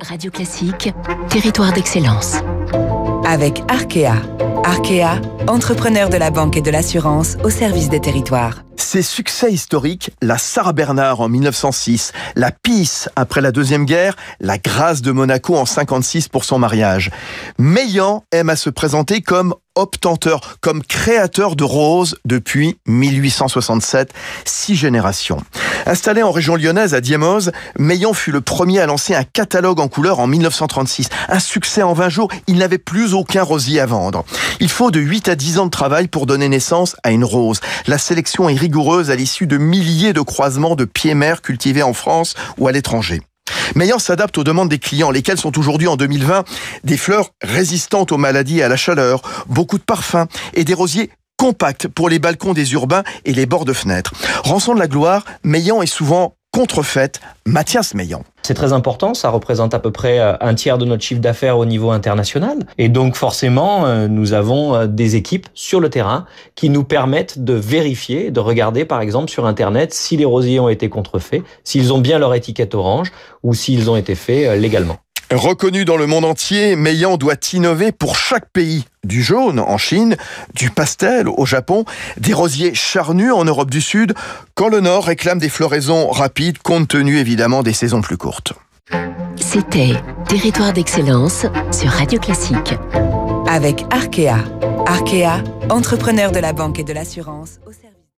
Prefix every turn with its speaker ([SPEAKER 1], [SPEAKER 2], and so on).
[SPEAKER 1] Radio Classique, territoire d'excellence.
[SPEAKER 2] Avec Arkea. Arkea, entrepreneur de la banque et de l'assurance au service des territoires.
[SPEAKER 3] Ses succès historiques, la Sarah Bernard en 1906, la Pisse après la Deuxième Guerre, la Grâce de Monaco en 56 pour son mariage. Meillan aime à se présenter comme obtenteur, comme créateur de roses depuis 1867, 6 générations. Installé en région lyonnaise à Diemose, Meillan fut le premier à lancer un catalogue en couleur en 1936. Un succès en 20 jours, il n'avait plus aucun rosier à vendre. Il faut de 8 à 10 ans de travail pour donner naissance à une rose. La sélection est rigoureuse à l'issue de milliers de croisements de pieds-mères cultivés en France ou à l'étranger. Meillan s'adapte aux demandes des clients, lesquels sont aujourd'hui en 2020 des fleurs résistantes aux maladies et à la chaleur, beaucoup de parfums et des rosiers compacts pour les balcons des urbains et les bords de fenêtres. Rançon de la gloire, Meillan est souvent contrefaite. Mathias Meillan.
[SPEAKER 4] C'est très important, ça représente à peu près un tiers de notre chiffre d'affaires au niveau international. Et donc forcément, nous avons des équipes sur le terrain qui nous permettent de vérifier, de regarder par exemple sur Internet si les rosiers ont été contrefaits, s'ils ont bien leur étiquette orange ou s'ils ont été faits légalement.
[SPEAKER 3] Reconnu dans le monde entier, Meillan doit innover pour chaque pays. Du jaune en Chine, du pastel au Japon, des rosiers charnus en Europe du Sud, quand le Nord réclame des floraisons rapides compte tenu évidemment des saisons plus courtes.
[SPEAKER 1] C'était Territoire d'excellence sur Radio Classique.
[SPEAKER 2] Avec Arkea. Arkea, entrepreneur de la banque et de l'assurance au service